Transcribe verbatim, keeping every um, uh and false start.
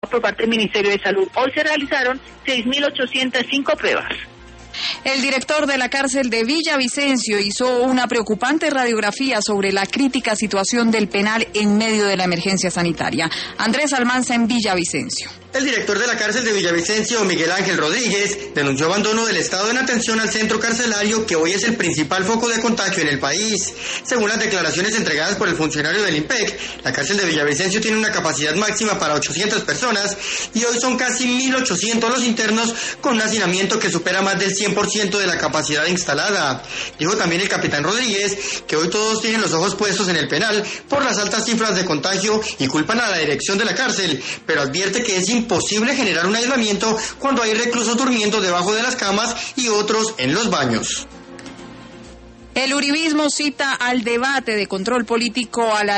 por parte del Ministerio de Salud. Hoy se realizaron seis mil ochocientas cinco pruebas. El director de la cárcel de Villavicencio hizo una preocupante radiografía sobre la crítica situación del penal en medio de la emergencia sanitaria. Andrés Almanza en Villavicencio. El director de la cárcel de Villavicencio, Miguel Ángel Rodríguez, denunció abandono del Estado en atención al centro carcelario, que hoy es el principal foco de contagio en el país. Según las declaraciones entregadas por el funcionario del IMPEC, la cárcel de Villavicencio tiene una capacidad máxima para ochocientas personas y hoy son casi mil ochocientos los internos, con un hacinamiento que supera más del cien por ciento de la capacidad instalada. Dijo también el capitán Rodríguez que hoy todos tienen los ojos puestos en el penal por las altas cifras de contagio y culpan a la dirección de la cárcel, pero advierte que es imposible generar un aislamiento cuando hay reclusos durmiendo debajo de las camas y otros en los baños. El uribismo cita al debate de control político a la